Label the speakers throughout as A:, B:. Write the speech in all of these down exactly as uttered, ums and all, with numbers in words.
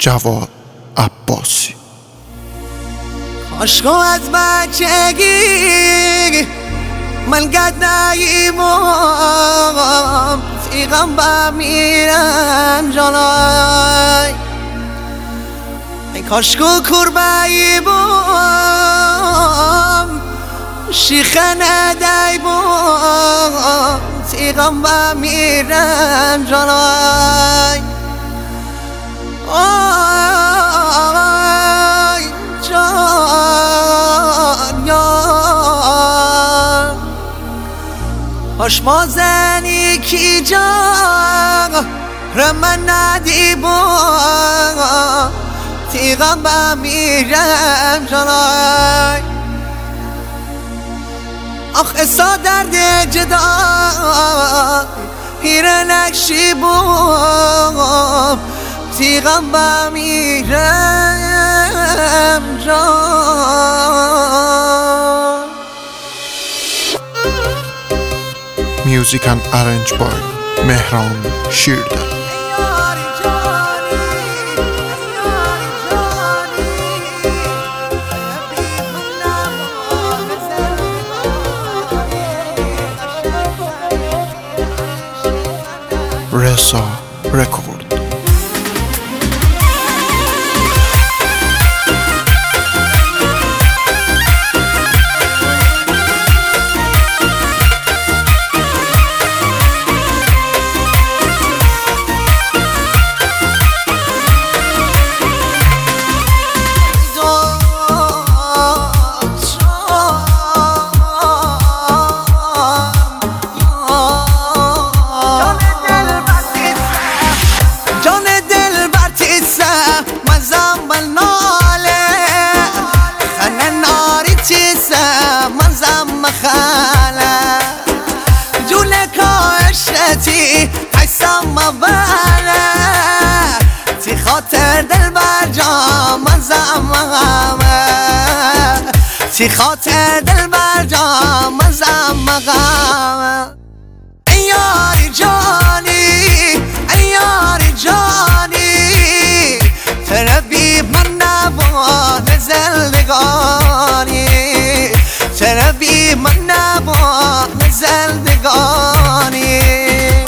A: جواد عباسی.
B: عشق از بچگی من قد نایمم تیغم با میرم جلای ای کاشکو کربایی بام شیخه ندای بام تیغم با میرم جلای آی جان یار هشما زنی کی جان رمن ندی با تیغم با میرم جلای آخ اسا درد جدا هیره نکشی بام تیغم با میرم جان.
A: Music and arranged by مهران شیردل. رسا رکورد. تی خاطر دل بر جا من زمغمه تی خاطر دل بر جا من زمغمه ای یاری جانی ای یاری جانی تربی من نباد زندگانی تربی من نباد زندگانی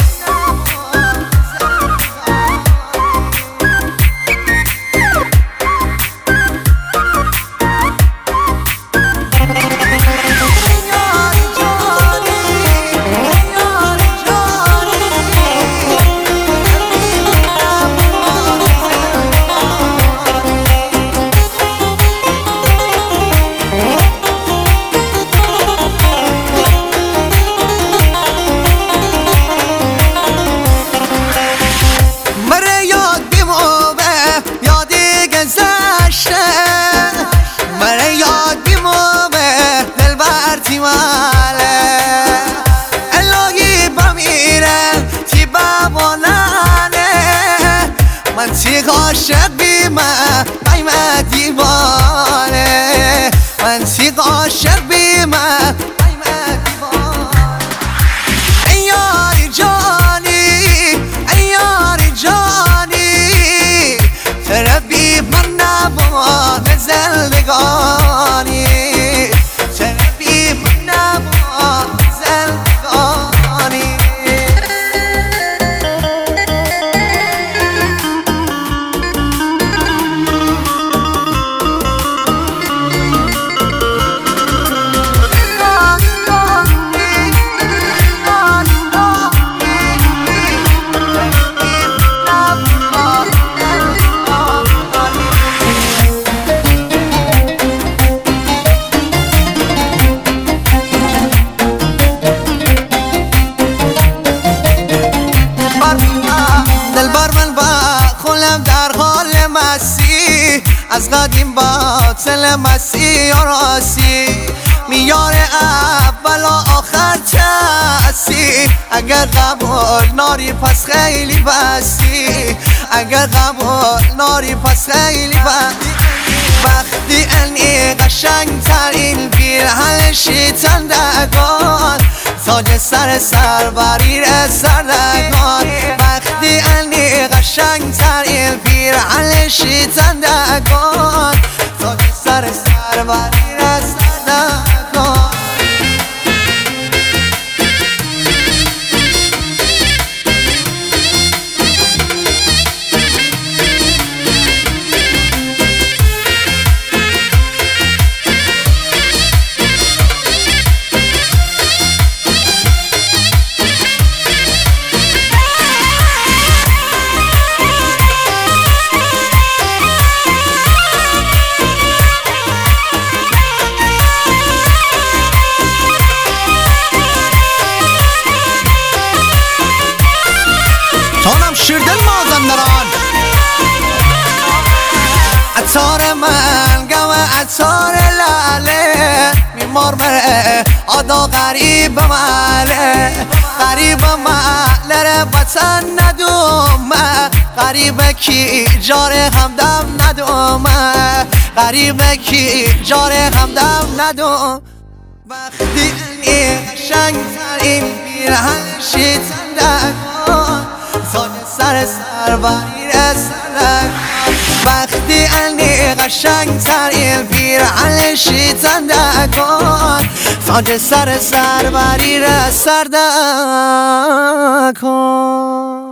A: من تیغ عاشق بیمه قیمه دیوانه من تیغ عاشق بیمه قیمه دیوانه ای یاری جانی ای یاری جانی تربی من نباد زندگانی تربی من نباد زندگانی از قدیم باطل مسیح و راسی میار اول و آخر تاسی اگر قبول ناری پس خیلی بسی اگر قبول ناری پس خیلی بسی وقتی انی قشنگ ترین پیرهن شیطندگان تاج سر سربریر سردگان وقتی انی قشنگ قشنگ ترین پیرهن شیطندگان تاج سر سروری رسندگان
B: جانم شیردل مازندران
A: عطار من گم عطار لاله میمار مره آدا غریب ماله غریب ماله ره وطن ندومه غریبه کی جار همدم ندومه غریبه کی جار همدم ندوم وقتی انی قشنگ ترین پیرهن شیطندگان تاج سر سروری رسندگان وقتی انی قشنگ ترین پیرهن شیطندگان تاج سر سروری رسندگان